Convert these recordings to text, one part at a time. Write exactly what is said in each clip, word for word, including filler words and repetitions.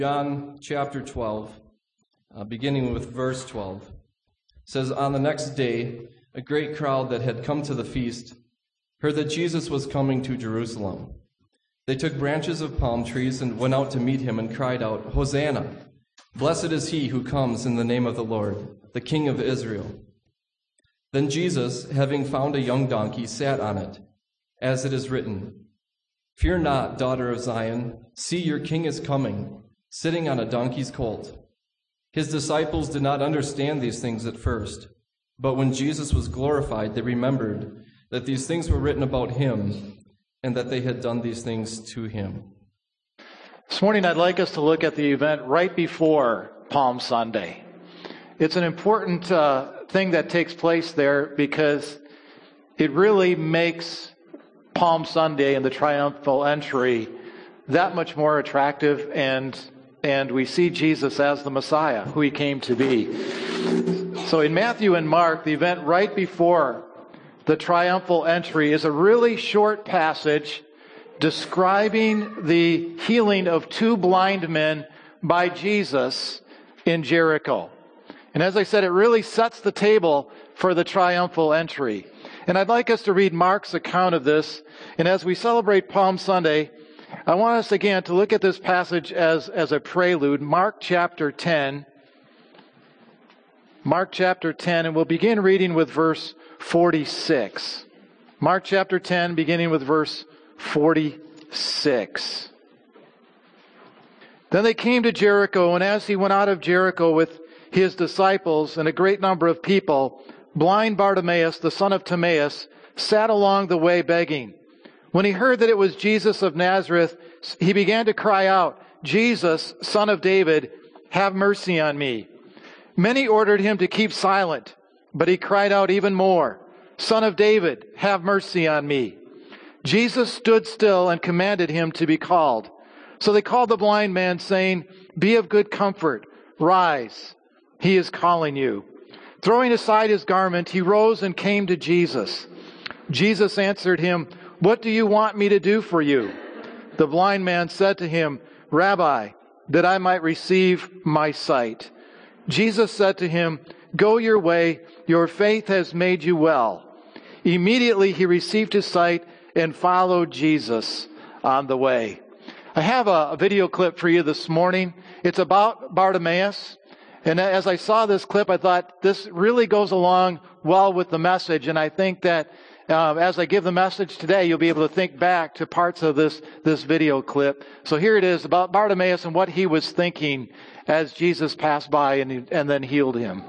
John chapter twelve, uh, beginning with verse twelve, says, "On the next day, a great crowd that had come to the feast heard that Jesus was coming to Jerusalem. They took branches of palm trees and went out to meet him and cried out, 'Hosanna! Blessed is he who comes in the name of the Lord, the King of Israel.' Then Jesus, having found a young donkey, sat on it, as it is written, 'Fear not, daughter of Zion, see your king is coming, sitting on a donkey's colt.' His disciples did not understand these things at first, but when Jesus was glorified, they remembered that these things were written about him and that they had done these things to him." This morning, I'd like us to look at the event right before Palm Sunday. It's an important uh, thing that takes place there because it really makes Palm Sunday and the triumphal entry that much more attractive, and and we see Jesus as the Messiah, who he came to be. So in Matthew and Mark, the event right before the triumphal entry is a really short passage describing the healing of two blind men by Jesus in Jericho. And as I said, it really sets the table for the triumphal entry. And I'd like us to read Mark's account of this. And as we celebrate Palm Sunday, I want us again to look at this passage as, as a prelude. Mark chapter ten. Mark chapter ten, and we'll begin reading with verse forty-six. Mark chapter ten, beginning with verse forty-six. "Then they came to Jericho, and as he went out of Jericho with his disciples and a great number of people, blind Bartimaeus, the son of Timaeus, sat along the way begging. When he heard that it was Jesus of Nazareth, he began to cry out, 'Jesus, Son of David, have mercy on me.' Many ordered him to keep silent, but he cried out even more, 'Son of David, have mercy on me.' Jesus stood still and commanded him to be called. So they called the blind man, saying, 'Be of good comfort, rise, he is calling you.' Throwing aside his garment, he rose and came to Jesus. Jesus answered him, 'What do you want me to do for you?' The blind man said to him, 'Rabbi, that I might receive my sight.' Jesus said to him, 'Go your way, your faith has made you well.' Immediately he received his sight and followed Jesus on the way." I have a, a video clip for you this morning. It's about Bartimaeus. And as I saw this clip, I thought this really goes along well with the message. And I think that uh, as I give the message today, you'll be able to think back to parts of this, this video clip. So here it is about Bartimaeus and what he was thinking as Jesus passed by and, and then healed him.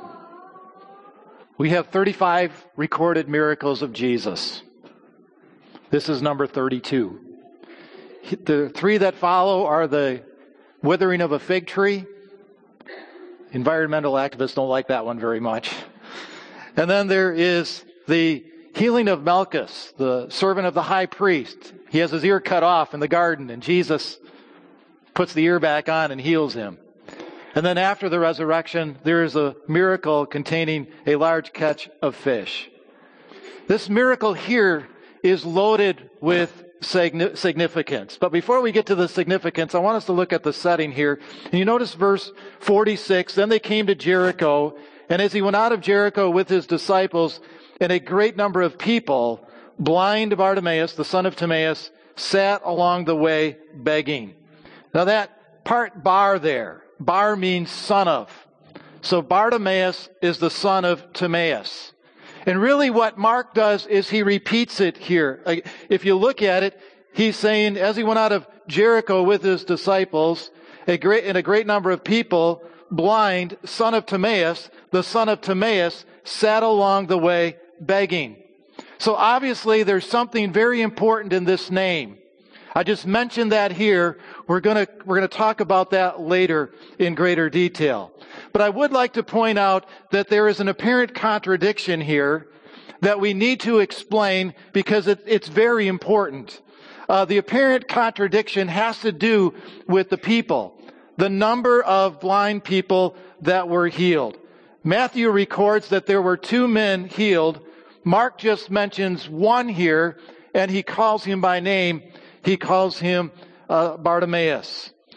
We have thirty-five recorded miracles of Jesus. This is number thirty-two. The three that follow are the withering of a fig tree. Environmental activists don't like that one very much. And then there is the healing of Malchus, the servant of the high priest. He has his ear cut off in the garden, and Jesus puts the ear back on and heals him. And then after the resurrection, there is a miracle containing a large catch of fish. This miracle here is loaded with significance. But before we get to the significance, I want us to look at the setting here. And you notice verse forty-six, "Then they came to Jericho, and as he went out of Jericho with his disciples and a great number of people, blind Bartimaeus, the son of Timaeus, sat along the way begging." Now that part bar there, bar means son of. So Bartimaeus is the son of Timaeus. And really what Mark does is he repeats it here. If you look at it, he's saying, as he went out of Jericho with his disciples, a great, and a great number of people, blind, son of Timaeus, the son of Timaeus, sat along the way begging. So obviously there's something very important in this name. I just mentioned that here. We're going to we're going to talk about that later in greater detail. But I would like to point out that there is an apparent contradiction here that we need to explain because it, it's very important. Uh, the apparent contradiction has to do with the people, the number of blind people that were healed. Matthew records that there were two men healed. Mark just mentions one here, and he calls him by name. He calls him uh, Bartimaeus.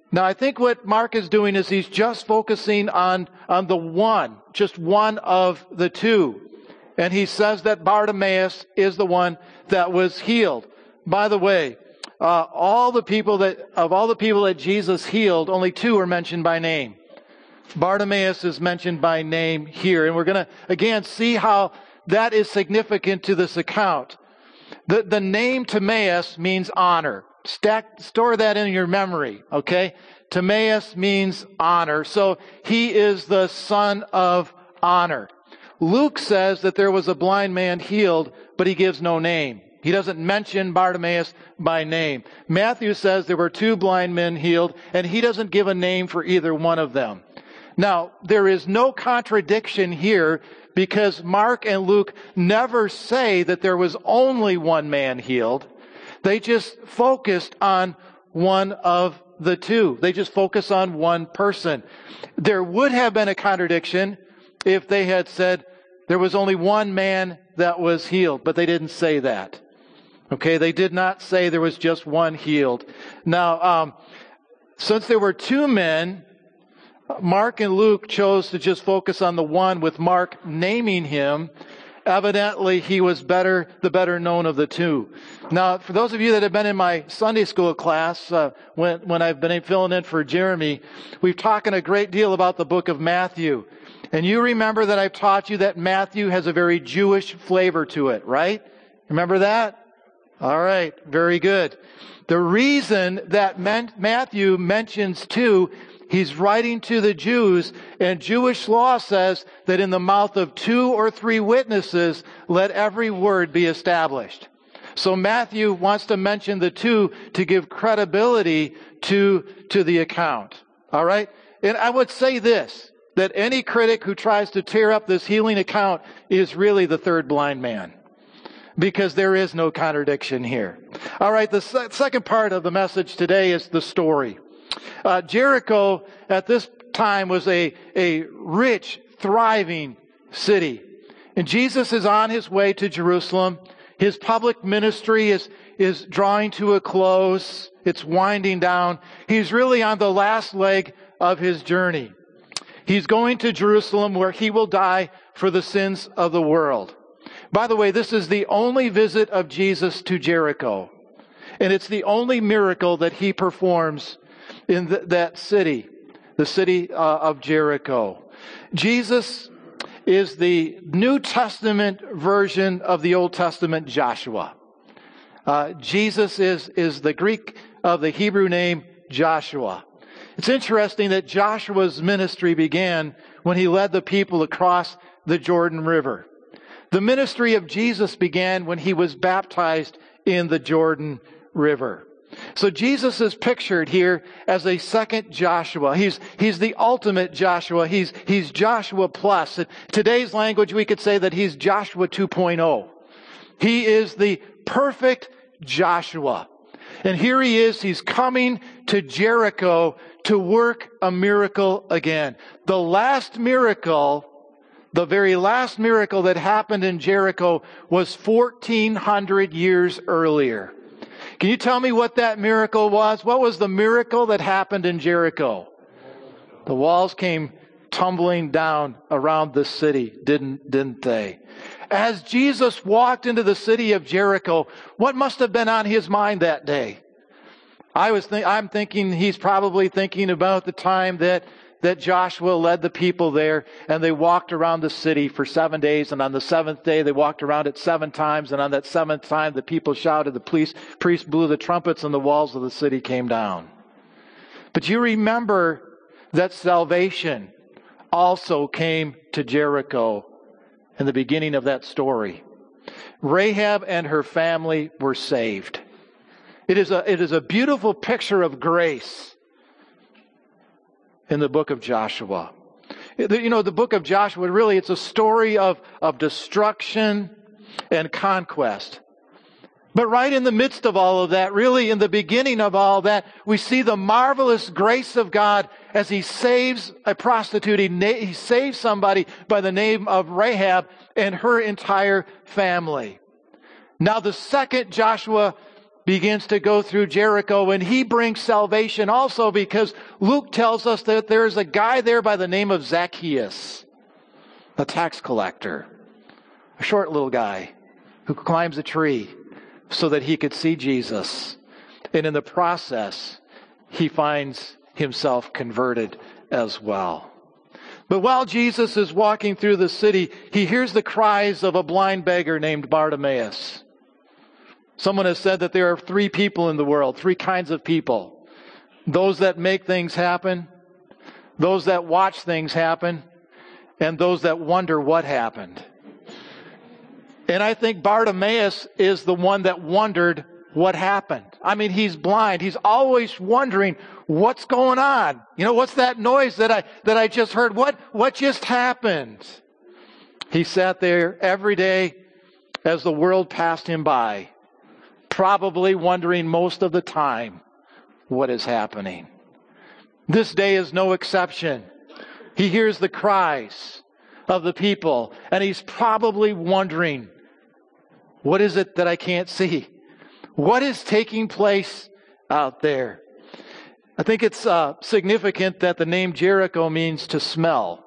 Now, I think what Mark is doing is he's just focusing on, on the one, just one of the two. And he says that Bartimaeus is the one that was healed. By the way, uh, all the people that, of all the people that Jesus healed, only two are mentioned by name. Bartimaeus is mentioned by name here. And we're going to, again, see how that is significant to this account. The, the name Timaeus means honor. Stack, store that in your memory, okay? Timaeus means honor. So he is the son of honor. Luke says that there was a blind man healed, but he gives no name. He doesn't mention Bartimaeus by name. Matthew says there were two blind men healed, and he doesn't give a name for either one of them. Now, there is no contradiction here because Mark and Luke never say that there was only one man healed. They just focused on one of the two. They just focus on one person. There would have been a contradiction if they had said there was only one man that was healed, but they didn't say that. Okay, they did not say there was just one healed. Now, um, since there were two men, Mark and Luke chose to just focus on the one, with Mark naming him. Evidently, he was better, the better known of the two. Now, for those of you that have been in my Sunday school class, uh, when, when I've been filling in for Jeremy, we've talked a great deal about the book of Matthew. And you remember that I've taught you that Matthew has a very Jewish flavor to it, right? Remember that? All right, very good. The reason that Matthew mentions two, he's writing to the Jews, and Jewish law says that in the mouth of two or three witnesses, let every word be established. So Matthew wants to mention the two to give credibility to, to the account. All right? And I would say this, that any critic who tries to tear up this healing account is really the third blind man, because there is no contradiction here. All right, the se- second part of the message today is the story. Uh, Jericho at this time was a, a rich, thriving city. And Jesus is on his way to Jerusalem. His public ministry is, is drawing to a close. It's winding down. He's really on the last leg of his journey. He's going to Jerusalem where he will die for the sins of the world. By the way, this is the only visit of Jesus to Jericho. And it's the only miracle that he performs in th- that city, the city uh, of Jericho. Jesus is the New Testament version of the Old Testament Joshua. Uh, Jesus is, is the Greek of the Hebrew name Joshua. It's interesting that Joshua's ministry began when he led the people across the Jordan River. The ministry of Jesus began when he was baptized in the Jordan River. So Jesus is pictured here as a second Joshua. He's, he's the ultimate Joshua. He's, he's Joshua plus. In today's language, we could say that he's Joshua two point oh. He is the perfect Joshua. And here he is. He's coming to Jericho to work a miracle again. The last miracle, the very last miracle that happened in Jericho was fourteen hundred years earlier. Can you tell me what that miracle was? What was the miracle that happened in Jericho? The walls came tumbling down around the city, didn't, didn't they? As Jesus walked into the city of Jericho, what must have been on his mind that day? I was think, I'm thinking he's probably thinking about the time that that Joshua led the people there, and they walked around the city for seven days, and on the seventh day they walked around it seven times, and on that seventh time the people shouted, the priest, priest blew the trumpets, and the walls of the city came down. But you remember that salvation also came to Jericho in the beginning of that story. Rahab and her family were saved. It is a, it is a beautiful picture of grace in the book of Joshua. You know, the book of Joshua, really, it's a story of, of destruction and conquest. But right in the midst of all of that, really in the beginning of all that, we see the marvelous grace of God as he saves a prostitute. He, na- he saves somebody by the name of Rahab and her entire family. Now the second Joshua begins to go through Jericho, and he brings salvation also, because Luke tells us that there's a guy there by the name of Zacchaeus, a tax collector, a short little guy who climbs a tree so that he could see Jesus. And in the process, he finds himself converted as well. But while Jesus is walking through the city, he hears the cries of a blind beggar named Bartimaeus. Someone has said that there are three people in the world, three kinds of people. Those that make things happen, those that watch things happen, and those that wonder what happened. And I think Bartimaeus is the one that wondered what happened. I mean, he's blind. He's always wondering what's going on. You know, what's that noise that I that I just heard? What what just happened? He sat there every day as the world passed him by, probably wondering most of the time what is happening. This day is no exception. He hears the cries of the people, and he's probably wondering, what is it that I can't see? What is taking place out there? I think it's uh, significant that the name Jericho means to smell,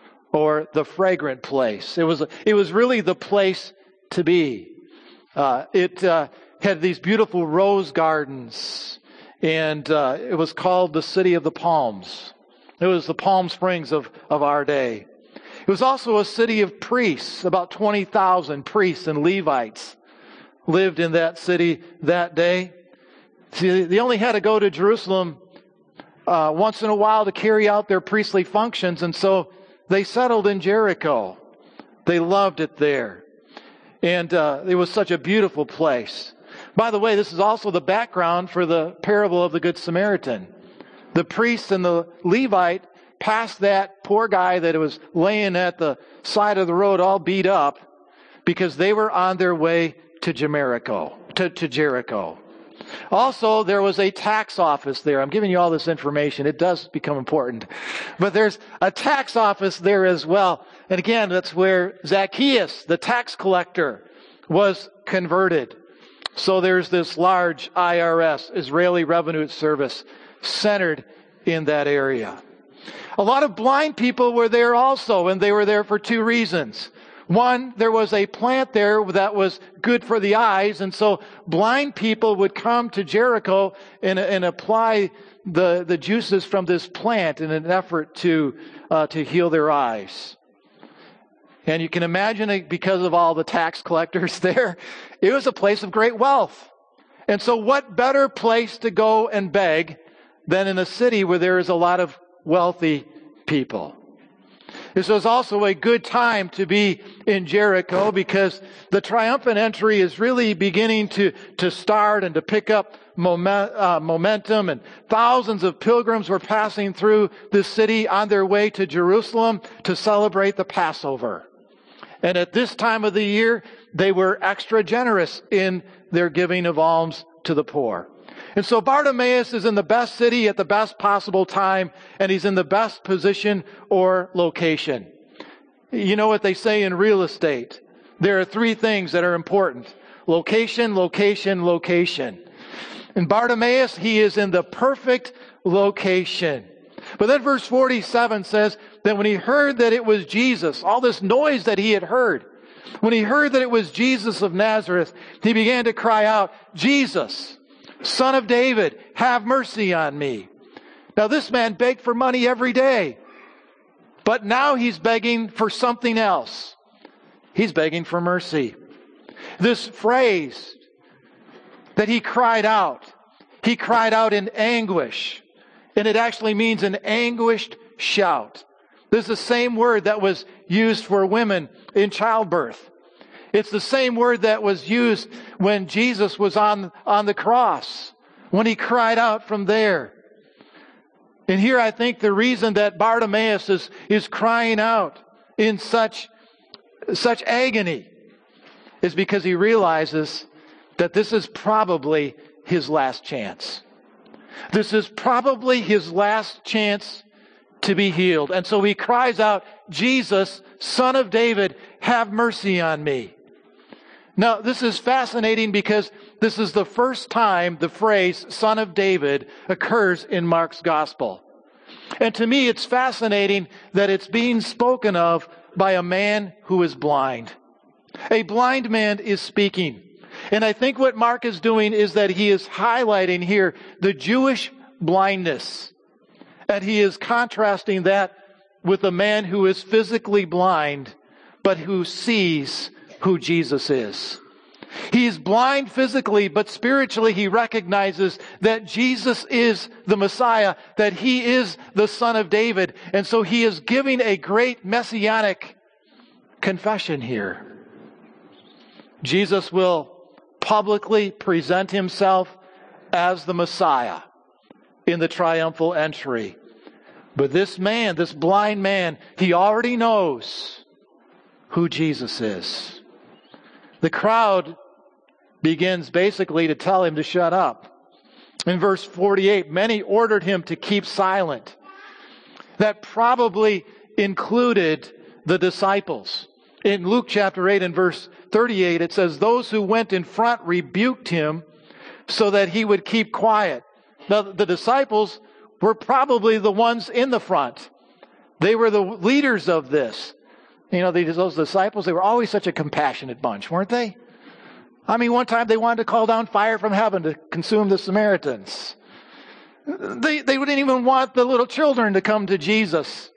or the fragrant place. It was, it was really the place to be. Uh, it uh, had these beautiful rose gardens, and uh, it was called the City of the Palms. It was the Palm Springs of, of our day. It was also a city of priests. About twenty thousand priests and Levites lived in that city that day. See, they only had to go to Jerusalem uh, once in a while to carry out their priestly functions, and so they settled in Jericho. They loved it there. And uh, it was such a beautiful place. By the way, this is also the background for the parable of the Good Samaritan. The priest and the Levite passed that poor guy that was laying at the side of the road all beat up because they were on their way to Jericho. To, to Jericho. Also, there was a tax office there. I'm giving you all this information. It does become important. But there's a tax office there as well. And again, that's where Zacchaeus, the tax collector, was converted. So there's this large I R S, Israeli Revenue Service, centered in that area. A lot of blind people were there also, and they were there for two reasons. One, there was a plant there that was good for the eyes, and so blind people would come to Jericho and, and apply the, the juices from this plant in an effort to, uh, to heal their eyes. And you can imagine it, because of all the tax collectors there, it was a place of great wealth. And so what better place to go and beg than in a city where there is a lot of wealthy people? This was also a good time to be in Jericho, because the triumphant entry is really beginning to, to start and to pick up moment, uh, momentum. And thousands of pilgrims were passing through the city on their way to Jerusalem to celebrate the Passover. And at this time of the year, they were extra generous in their giving of alms to the poor. And so Bartimaeus is in the best city at the best possible time, and he's in the best position or location. You know what they say in real estate? There are three things that are important. Location, location, location. And Bartimaeus, he is in the perfect location. But then verse forty-seven says that when he heard that it was Jesus, all this noise that he had heard, when he heard that it was Jesus of Nazareth, he began to cry out, "Jesus, Son of David, have mercy on me." Now this man begged for money every day, but now he's begging for something else. He's begging for mercy. This phrase that he cried out, he cried out in anguish, and it actually means an anguished shout. This is the same word that was used for women in childbirth. It's the same word that was used when Jesus was on, on the cross, when he cried out from there. And here I think the reason that Bartimaeus is, is crying out in such, such agony is because he realizes that this is probably his last chance. This is probably his last chance to be healed. And so he cries out, "Jesus, Son of David, have mercy on me." Now, this is fascinating because this is the first time the phrase Son of David occurs in Mark's Gospel. And to me, it's fascinating that it's being spoken of by a man who is blind. A blind man is speaking. And I think what Mark is doing is that he is highlighting here the Jewish blindness. And he is contrasting that with a man who is physically blind, but who sees who Jesus is. He is blind physically, but spiritually he recognizes that Jesus is the Messiah, that he is the Son of David. And so he is giving a great messianic confession here. Jesus will publicly present himself as the Messiah in the triumphal entry. But this man, this blind man, he already knows who Jesus is. The crowd begins basically to tell him to shut up. In verse forty-eight, many ordered him to keep silent. That probably included the disciples. In Luke chapter eight and verse thirty-eight, it says, those who went in front rebuked him so that he would keep quiet. Now, the disciples were probably the ones in the front. They were the leaders of this. You know, those disciples, they were always such a compassionate bunch, weren't they? I mean, one time they wanted to call down fire from heaven to consume the Samaritans. They, they wouldn't even want the little children to come to Jesus.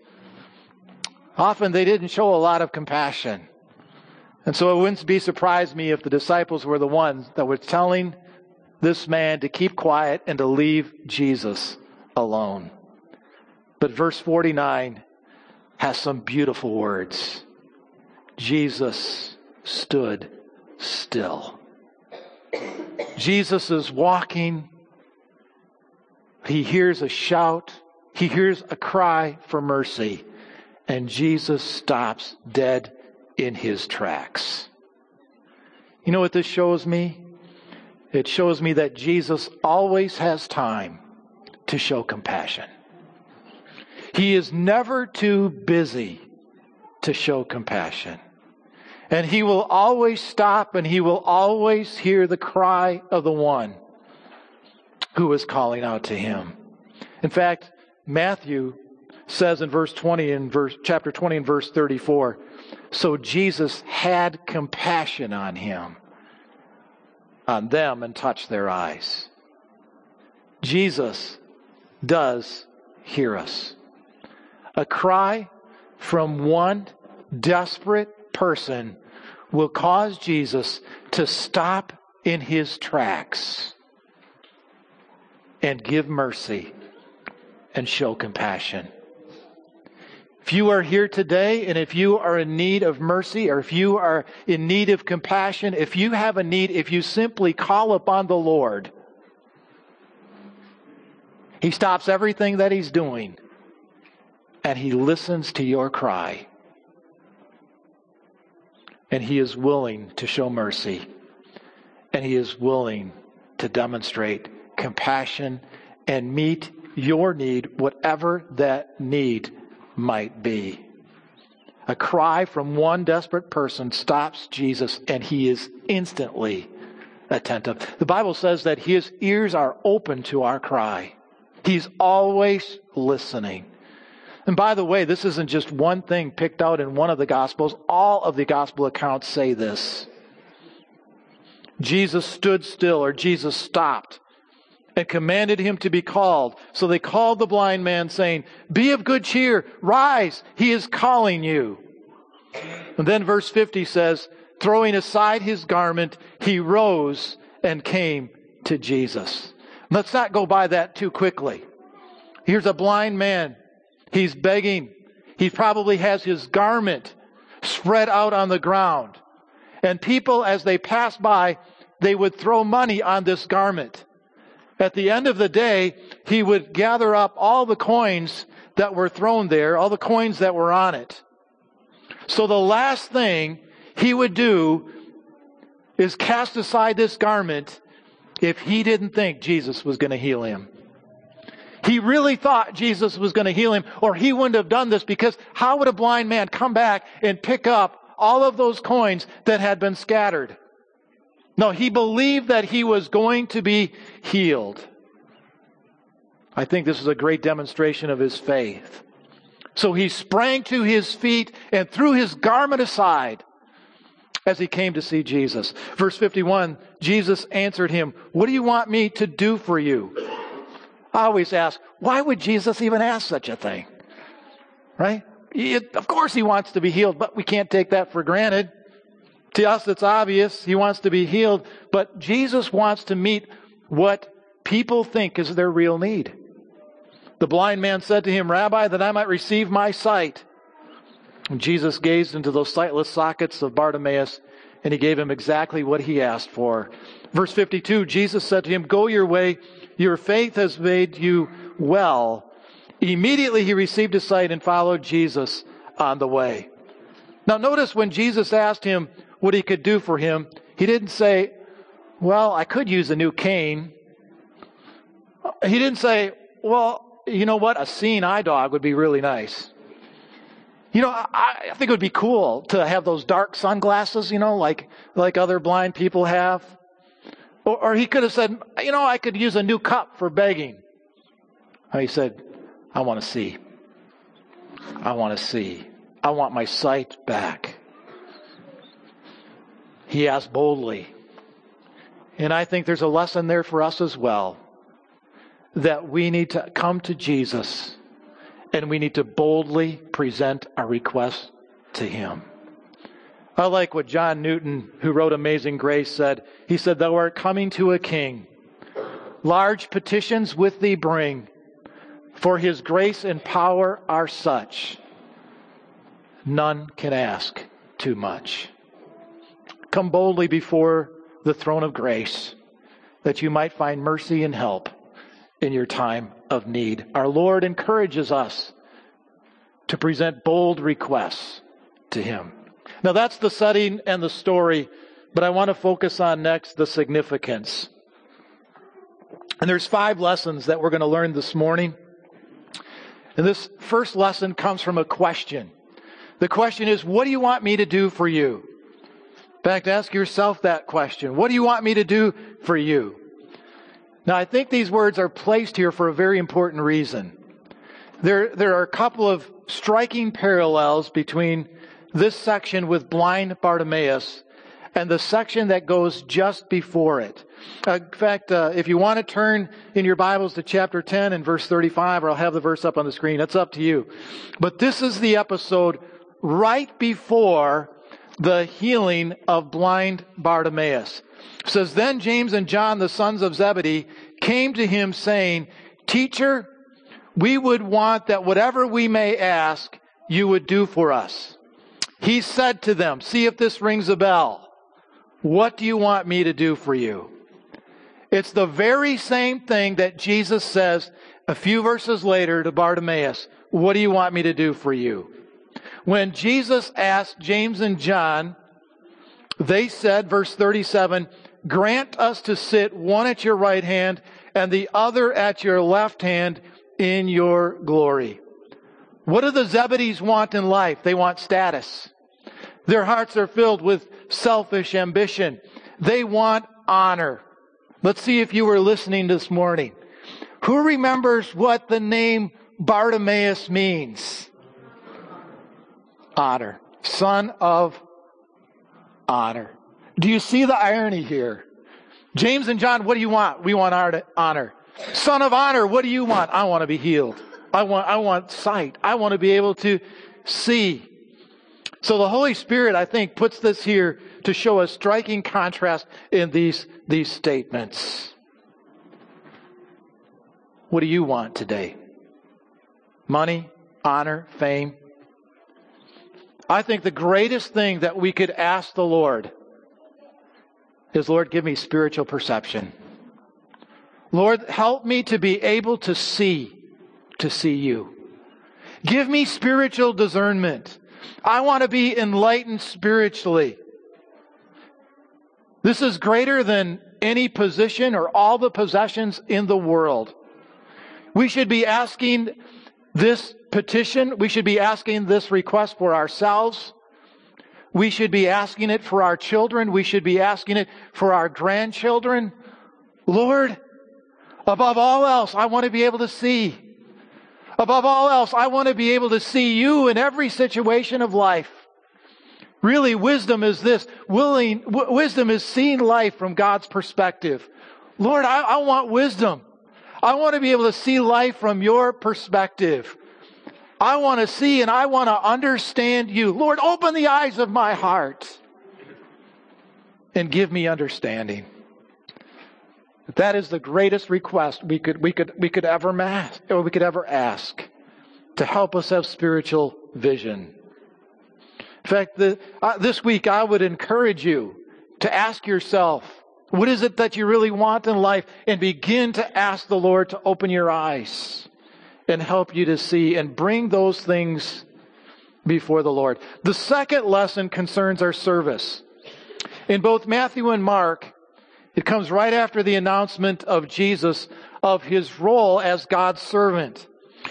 Often they didn't show a lot of compassion. And so it wouldn't be surprised me if the disciples were the ones that were telling this man to keep quiet and to leave Jesus alone. But verse forty-nine has some beautiful words. Jesus stood still. Jesus is walking. He hears a shout. He hears a cry for mercy. And Jesus stops dead in his tracks. You know what this shows me? It shows me that Jesus always has time to show compassion. He is never too busy to show compassion. And he will always stop and he will always hear the cry of the one who is calling out to him. In fact, Matthew says in verse twenty, in verse, chapter twenty and verse thirty-four, so Jesus had compassion on him, on them, and touched their eyes. Jesus does hear us. A cry from one desperate person will cause Jesus to stop in his tracks and give mercy and show compassion. If you are here today and if you are in need of mercy or if you are in need of compassion, if you have a need, if you simply call upon the Lord, he stops everything that he's doing and he listens to your cry. And he is willing to show mercy. And he is willing to demonstrate compassion and meet your need, whatever that need might be. A cry from one desperate person stops Jesus, and he is instantly attentive. The Bible says that his ears are open to our cry. He's always listening. And by the way, this isn't just one thing picked out in one of the Gospels. All of the Gospel accounts say this. Jesus stood still, or Jesus stopped, and commanded him to be called. So they called the blind man, saying, be of good cheer, rise, he is calling you. And then verse fifty says, throwing aside his garment, he rose and came to Jesus. Let's not go by that too quickly. Here's a blind man. He's begging. He probably has his garment spread out on the ground. And people, as they pass by, they would throw money on this garment. At the end of the day, he would gather up all the coins that were thrown there, all the coins that were on it. So the last thing he would do is cast aside this garment if he didn't think Jesus was going to heal him. He really thought Jesus was going to heal him, or he wouldn't have done this, because how would a blind man come back and pick up all of those coins that had been scattered? No, he believed that he was going to be healed. I think this is a great demonstration of his faith. So he sprang to his feet and threw his garment aside as he came to see Jesus. Verse fifty-one, Jesus answered him, "What do you want me to do for you?" I always ask, why would Jesus even ask such a thing? Right? He, of course he wants to be healed, but we can't take that for granted. To us, it's obvious he wants to be healed, but Jesus wants to meet what people think is their real need. The blind man said to him, "Rabbi, that I might receive my sight." And Jesus gazed into those sightless sockets of Bartimaeus, and he gave him exactly what he asked for. Verse fifty-two, Jesus said to him, "Go your way, your faith has made you well." Immediately he received his sight and followed Jesus on the way. Now notice when Jesus asked him what he could do for him, he didn't say, "Well, I could use a new cane." He didn't say, "Well, you know what, a seeing eye dog would be really nice. You know, I, I think it would be cool to have those dark sunglasses, you know, like like other blind people have." Or, or he could have said, "You know, I could use a new cup for begging." He said, "I want to see. I want to see. I want my sight back." He asked boldly. And I think there's a lesson there for us as well, that we need to come to Jesus and we need to boldly present our request to Him. I like what John Newton, who wrote Amazing Grace, said. He said, "Thou art coming to a king. Large petitions with thee bring, for His grace and power are such, none can ask too much." Come boldly before the throne of grace, that you might find mercy and help in your time of need. Our Lord encourages us to present bold requests to Him. Now that's the setting and the story, but I want to focus on next the significance. And there's five lessons that we're going to learn this morning. And this first lesson comes from a question. The question is, what do you want me to do for you? In fact, ask yourself that question. What do you want me to do for you? Now, I think these words are placed here for a very important reason. There, there are a couple of striking parallels between this section with blind Bartimaeus and the section that goes just before it. Uh, in fact, uh, if you want to turn in your Bibles to chapter ten and verse thirty-five, or I'll have the verse up on the screen, it's up to you. But this is the episode right before the healing of blind Bartimaeus. It says, "Then James and John, the sons of Zebedee, came to him saying, 'Teacher, we would want that whatever we may ask, you would do for us.' He said to them," see if this rings a bell, "What do you want me to do for you?" It's the very same thing that Jesus says a few verses later to Bartimaeus. "What do you want me to do for you?" When Jesus asked James and John, they said, verse thirty-seven, "Grant us to sit one at your right hand and the other at your left hand in your glory." What do the Zebedees want in life? They want status. Their hearts are filled with selfish ambition. They want honor. Let's see if you were listening this morning. Who remembers what the name Bartimaeus means? Honor. Son of honor. Do you see the irony here? James and John, what do you want? We want honor. Son of honor, what do you want? I want to be healed. I want, I want sight. I want to be able to see. So the Holy Spirit, I think, puts this here to show a striking contrast in these, these statements. What do you want today? Money, honor, fame? I think the greatest thing that we could ask the Lord is, "Lord, give me spiritual perception. Lord, help me to be able to see, to see you. Give me spiritual discernment. I want to be enlightened spiritually." This is greater than any position or all the possessions in the world. We should be asking this petition. We should be asking this request for ourselves. We should be asking it for our children. We should be asking it for our grandchildren. Lord, above all else, I want to be able to see. Above all else, I want to be able to see you in every situation of life. Really, wisdom is this. Willing, w- wisdom is seeing life from God's perspective. Lord, I, I want wisdom. I want to be able to see life from your perspective. I want to see and I want to understand you. Lord, open the eyes of my heart and give me understanding. That is the greatest request we could we could we could ever ask, or we could ever ask, to help us have spiritual vision. In fact, the, uh, this week I would encourage you to ask yourself, what is it that you really want in life, and begin to ask the Lord to open your eyes and help you to see and bring those things before the Lord. The second lesson concerns our service. In both Matthew and Mark, it comes right after the announcement of Jesus of his role as God's servant.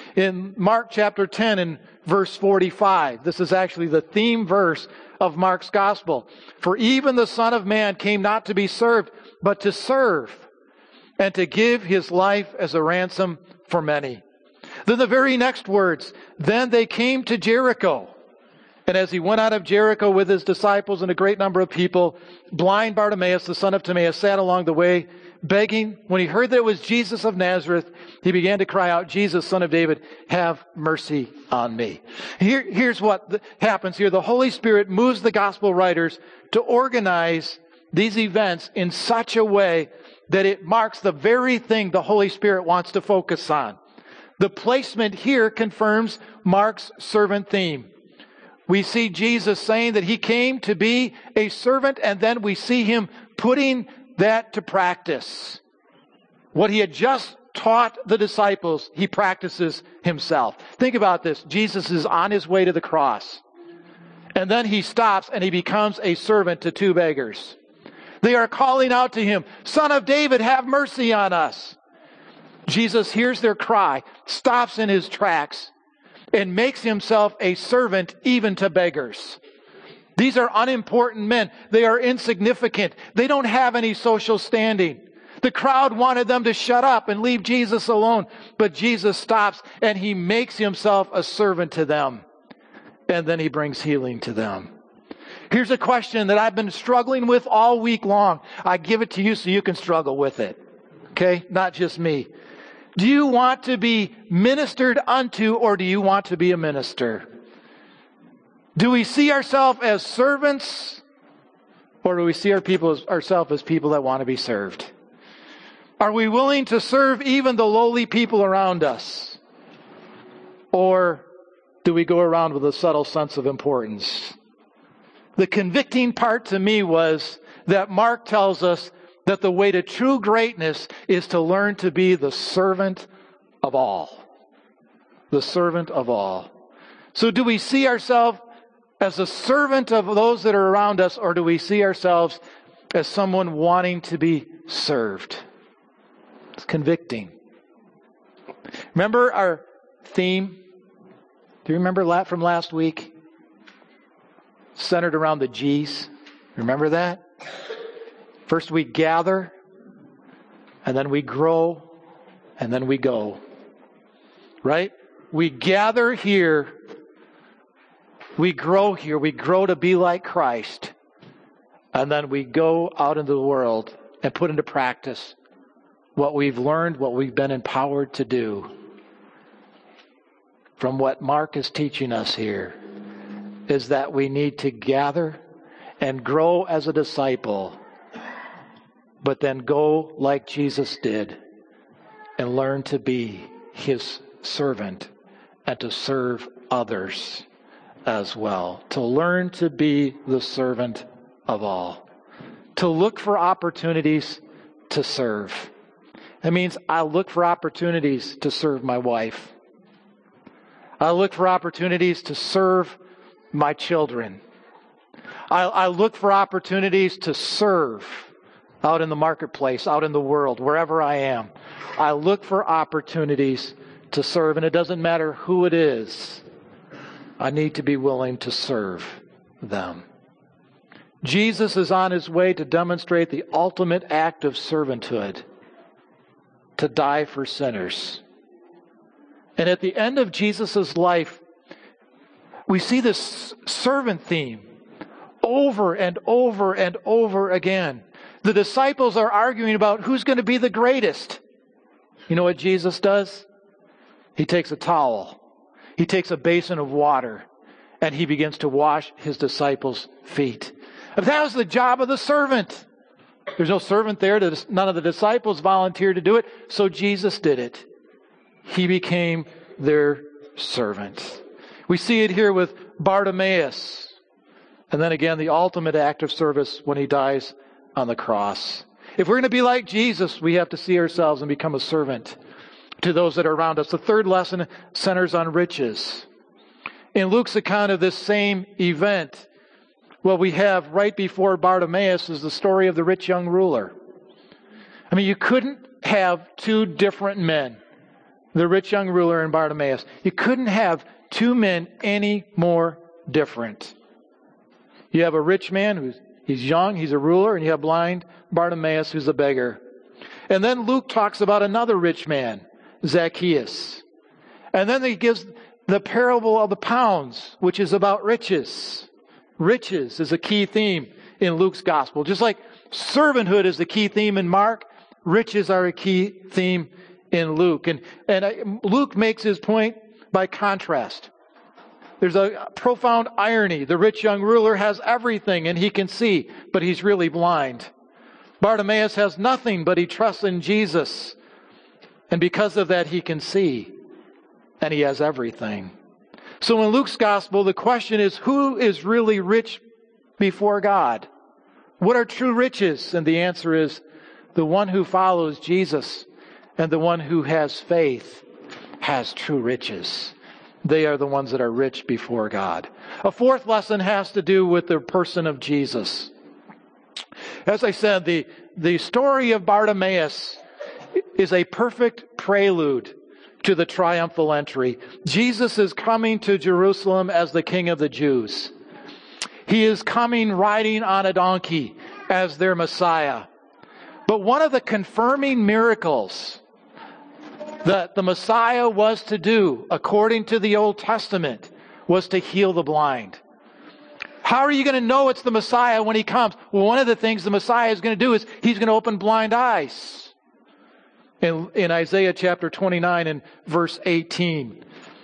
In Mark chapter ten and verse forty-five, this is actually the theme verse of Mark's gospel. For even the Son of Man came not to be served, but to serve, and to give his life as a ransom for many. Then the very next words, then they came to Jericho. And as he went out of Jericho with his disciples and a great number of people, blind Bartimaeus, the son of Timaeus, sat along the way, begging. When he heard that it was Jesus of Nazareth, he began to cry out, Jesus, Son of David, have mercy on me. Here, here's what happens here. The Holy Spirit moves the gospel writers to organize these events in such a way that it marks the very thing the Holy Spirit wants to focus on. The placement here confirms Mark's servant theme. We see Jesus saying that he came to be a servant, and then we see him putting that to practice. What he had just taught the disciples, he practices himself. Think about this. Jesus is on his way to the cross. And then he stops and he becomes a servant to two beggars. They are calling out to him, Son of David, have mercy on us. Jesus hears their cry, stops in his tracks, and makes himself a servant even to beggars. These are unimportant men. They are insignificant. They don't have any social standing. The crowd wanted them to shut up and leave Jesus alone. But Jesus stops and he makes himself a servant to them. And then he brings healing to them. Here's a question that I've been struggling with all week long. I give it to you so you can struggle with it. Okay? Not just me. Do you want to be ministered unto, or do you want to be a minister? Do we see ourselves as servants, or do we see our people as, ourselves as people that want to be served? Are we willing to serve even the lowly people around us? Or do we go around with a subtle sense of importance? The convicting part to me was that Mark tells us that the way to true greatness is to learn to be the servant of all. The servant of all. So do we see ourselves as a servant of those that are around us, or do we see ourselves as someone wanting to be served? It's convicting. Remember our theme? Do you remember that from last week? Centered around the G's. Remember that? First we gather, and then we grow, and then we go. Right? We gather here, we grow here, we grow to be like Christ, and then we go out into the world and put into practice what we've learned, what we've been empowered to do. From what Mark is teaching us here, is that we need to gather and grow as a disciple, but then go like Jesus did and learn to be his servant and to serve others as well. To learn to be the servant of all. To look for opportunities to serve. That means I look for opportunities to serve my wife. I look for opportunities to serve my children. I, I look for opportunities to serve out in the marketplace, out in the world, wherever I am. I look for opportunities to serve, and it doesn't matter who it is. I need to be willing to serve them. Jesus is on his way to demonstrate the ultimate act of servanthood, to die for sinners. And at the end of Jesus' life, we see this servant theme over and over and over again. The disciples are arguing about who's going to be the greatest. You know what Jesus does? He takes a towel. He takes a basin of water, and he begins to wash his disciples' feet. If that was the job of the servant. There's no servant there. None of the disciples volunteered to do it, so Jesus did it. He became their servant. We see it here with Bartimaeus. And then again, the ultimate act of service when he dies on the cross. If we're going to be like Jesus, we have to see ourselves and become a servant to those that are around us. The third lesson centers on riches. In Luke's account of this same event, what we have right before Bartimaeus is the story of the rich young ruler. I mean, you couldn't have two different men, the rich young ruler and Bartimaeus. You couldn't have two men any more different. You have a rich man who's he's young, he's a ruler, and you have blind Bartimaeus who's a beggar. And then Luke talks about another rich man, Zacchaeus. And then he gives the parable of the pounds, which is about riches. Riches is a key theme in Luke's gospel. Just like servanthood is the key theme in Mark, riches are a key theme in Luke. And, and Luke makes his point by contrast. There's a profound irony. The rich young ruler has everything and he can see, but he's really blind. Bartimaeus has nothing, but he trusts in Jesus. And because of that, he can see. And he has everything. So in Luke's gospel, the question is, who is really rich before God? What are true riches? And the answer is, the one who follows Jesus and the one who has faith has true riches. They are the ones that are rich before God. A fourth lesson has to do with the person of Jesus. As I said, the, the story of Bartimaeus is a perfect prelude to the triumphal entry. Jesus is coming to Jerusalem as the King of the Jews. He is coming riding on a donkey as their Messiah. But one of the confirming miracles that the Messiah was to do, according to the Old Testament, was to heal the blind. How are you going to know it's the Messiah when he comes? Well, one of the things the Messiah is going to do is he's going to open blind eyes. In, in Isaiah chapter twenty-nine and verse eighteen,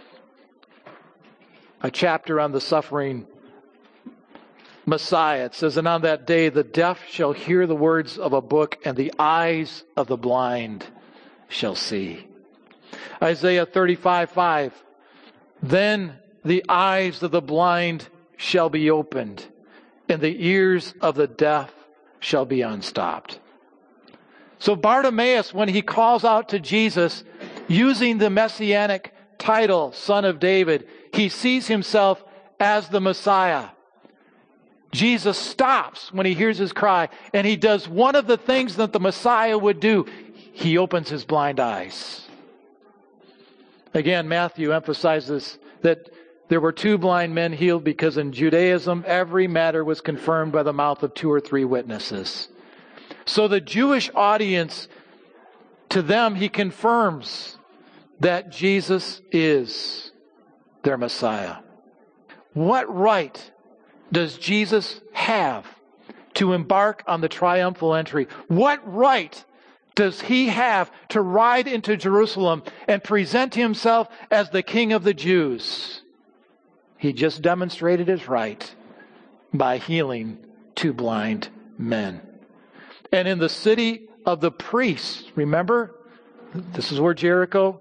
a chapter on the suffering Messiah, it says, "And on that day the deaf shall hear the words of a book, and the eyes of the blind shall see." Isaiah thirty-five five, "Then the eyes of the blind shall be opened, and the ears of the deaf shall be unstopped." So Bartimaeus, when he calls out to Jesus, using the messianic title, Son of David, he sees himself as the Messiah. Jesus stops when he hears his cry, and he does one of the things that the Messiah would do. He opens his blind eyes. Again, Matthew emphasizes that there were two blind men healed because in Judaism, every matter was confirmed by the mouth of two or three witnesses. So the Jewish audience, to them, he confirms that Jesus is their Messiah. What right does Jesus have to embark on the triumphal entry? What right does he have to ride into Jerusalem and present himself as the King of the Jews? He just demonstrated his right by healing two blind men. And in the city of the priests, remember, this is where Jericho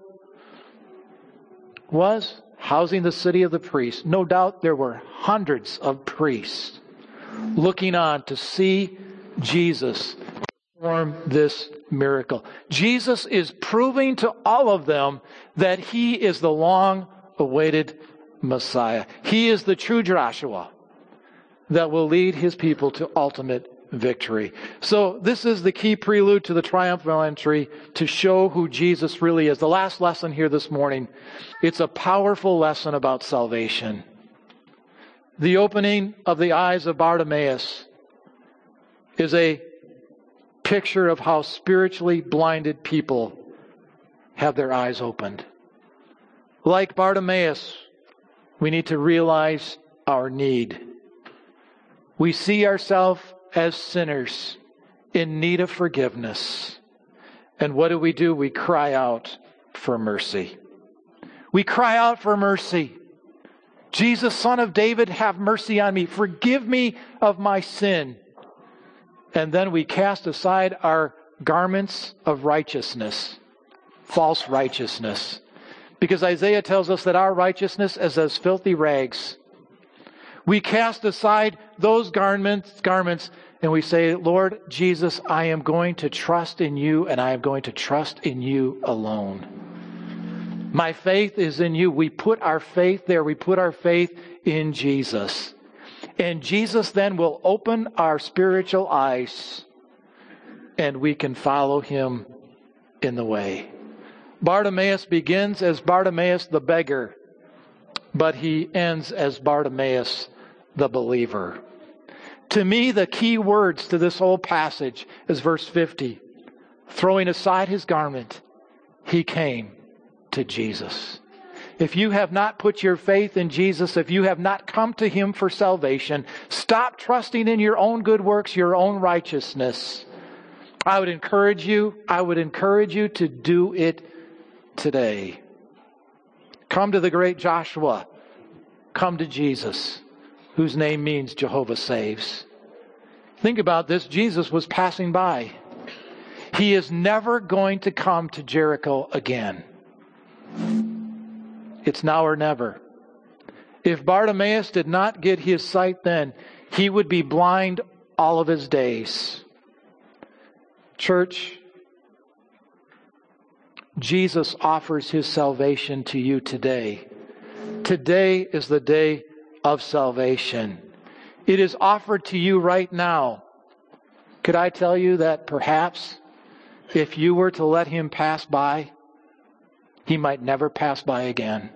was, housing the city of the priests. No doubt there were hundreds of priests looking on to see Jesus perform this miracle. Jesus is proving to all of them that he is the long-awaited Messiah. He is the true Joshua that will lead his people to ultimate victory. So this is the key prelude to the triumphal entry to show who Jesus really is. The last lesson here this morning, it's a powerful lesson about salvation. The opening of the eyes of Bartimaeus is a picture of how spiritually blinded people have their eyes opened. Like Bartimaeus, we need to realize our need. We see ourselves as sinners in need of forgiveness. And what do we do? We cry out for mercy. We cry out for mercy. Jesus, Son of David, have mercy on me. Forgive me of my sin. And then we cast aside our garments of righteousness, false righteousness. Because Isaiah tells us that our righteousness is as filthy rags. We cast aside those garments, garments and we say, Lord Jesus, I am going to trust in you, and I am going to trust in you alone. My faith is in you. We put our faith there. We put our faith in Jesus. And Jesus then will open our spiritual eyes, and we can follow him in the way. Bartimaeus begins as Bartimaeus the beggar, but he ends as Bartimaeus the believer. To me, the key words to this whole passage is verse fifty. Throwing aside his garment, he came to Jesus. If you have not put your faith in Jesus, if you have not come to him for salvation, stop trusting in your own good works, your own righteousness. I would encourage you, I would encourage you to do it today. Come to the great Joshua. Come to Jesus, whose name means Jehovah saves. Think about this. Jesus was passing by. He is never going to come to Jericho again. It's now or never. If Bartimaeus did not get his sight then, he would be blind all of his days. Church, Jesus offers his salvation to you today. Today is the day of salvation. It is offered to you right now. Could I tell you that perhaps if you were to let him pass by, he might never pass by again.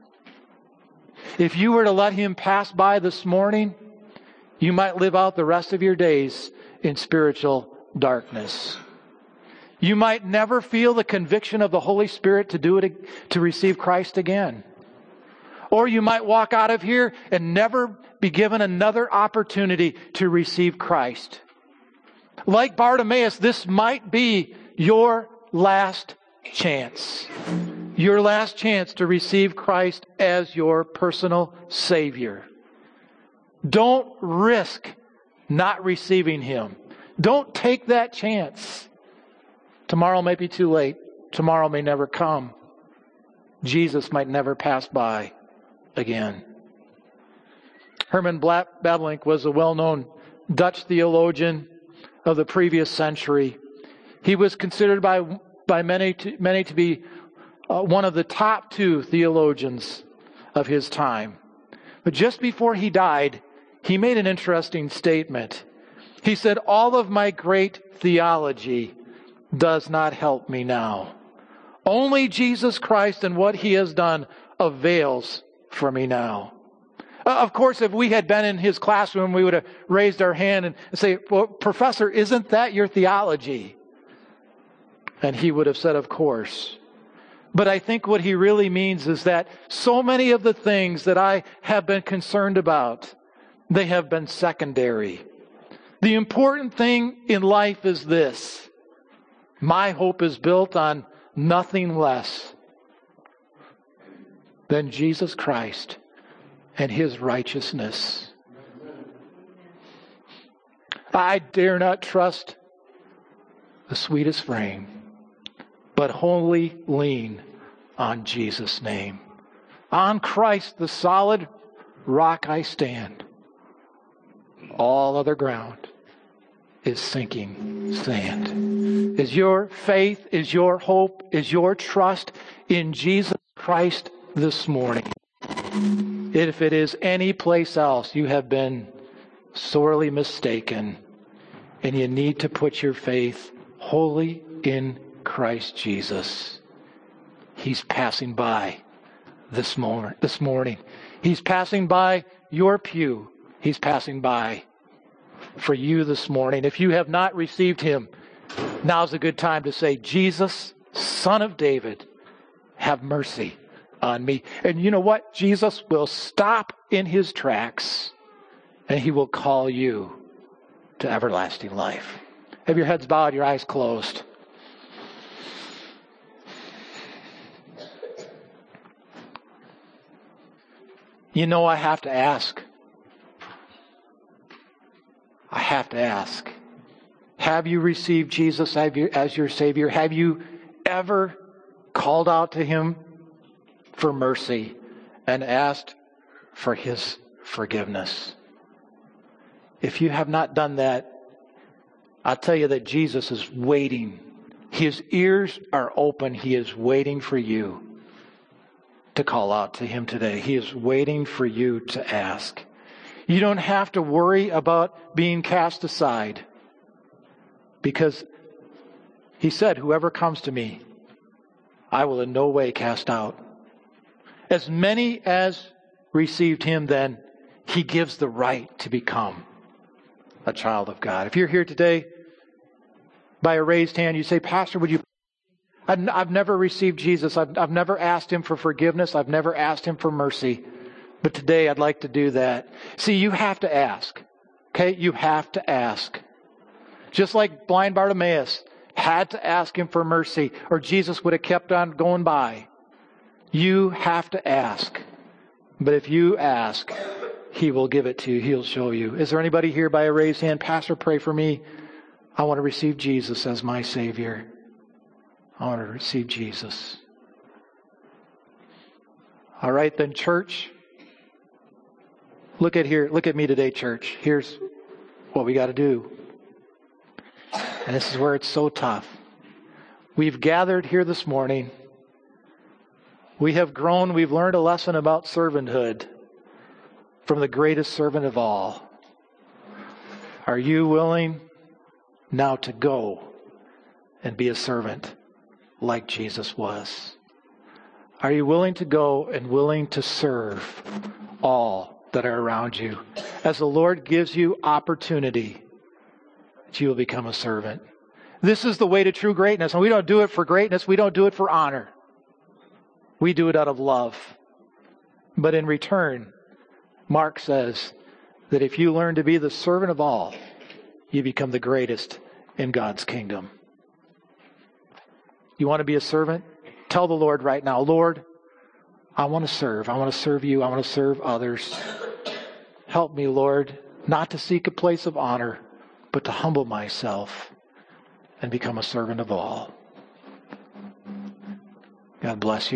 If you were to let him pass by this morning, you might live out the rest of your days in spiritual darkness. You might never feel the conviction of the Holy Spirit to do it, to receive Christ again. Or you might walk out of here and never be given another opportunity to receive Christ. Like Bartimaeus, this might be your last chance. Your last chance to receive Christ as your personal Savior. Don't risk not receiving him. Don't take that chance. Tomorrow may be too late. Tomorrow may never come. Jesus might never pass by again. Herman Bavinck was a well-known Dutch theologian of the previous century. He was considered by by many to, many to be uh, one of the top two theologians of his time. But just before he died, he made an interesting statement. He said, "All of my great theology does not help me now. Only Jesus Christ and what he has done avails for me now." Uh, of course, if we had been in his classroom, we would have raised our hand and say, "Well, Professor, isn't that your theology?" And he would have said, "Of course." But I think what he really means is that so many of the things that I have been concerned about, they have been secondary. The important thing in life is this: my hope is built on nothing less than Jesus Christ and his righteousness. I dare not trust the sweetest frame, but wholly lean on Jesus' name. On Christ, the solid rock I stand. All other ground is sinking sand. Is your faith, is your hope, is your trust in Jesus Christ this morning? If it is any place else, you have been sorely mistaken, and you need to put your faith wholly in Christ Jesus. He's passing by this moment, this morning. He's passing by your pew. He's passing by for you this morning. If you have not received him, now's a good time to say, Jesus, Son of David, have mercy on me. And you know what? Jesus will stop in his tracks and he will call you to everlasting life. Have your heads bowed, your eyes closed. You know, I have to ask. I have to ask. Have you received Jesus as your Savior? Have you ever called out to him for mercy and asked for his forgiveness? If you have not done that, I'll tell you that Jesus is waiting. His ears are open. He is waiting for you to call out to him today. He is waiting for you to ask. You don't have to worry about being cast aside, because he said, whoever comes to me, I will in no way cast out. As many as received him, then he gives the right to become a child of God. If you're here today, by a raised hand, you say, Pastor, would you... I've, I've never received Jesus. I've, I've never asked him for forgiveness. I've never asked him for mercy. But today I'd like to do that. See, you have to ask. Okay? You have to ask. Just like blind Bartimaeus had to ask him for mercy, or Jesus would have kept on going by. You have to ask. But if you ask, he will give it to you. He'll show you. Is there anybody here by a raised hand? Pastor, pray for me. I want to receive Jesus as my Savior. I want to receive Jesus. All right, then, church. Look at here. Look at me today, church. Here's what we got to do. And this is where it's so tough. We've gathered here this morning. We have grown. We've learned a lesson about servanthood from the greatest servant of all. Are you willing now to go and be a servant like Jesus was? Are you willing to go and willing to serve all that are around you as the Lord gives you opportunity that you will become a servant? This is the way to true greatness. And we don't do it for greatness. We don't do it for honor. We do it out of love. But in return, Mark says that if you learn to be the servant of all, you become the greatest in God's kingdom. You want to be a servant? Tell the Lord right now, Lord, I want to serve. I want to serve you. I want to serve others. Help me, Lord, not to seek a place of honor, but to humble myself and become a servant of all. God bless you.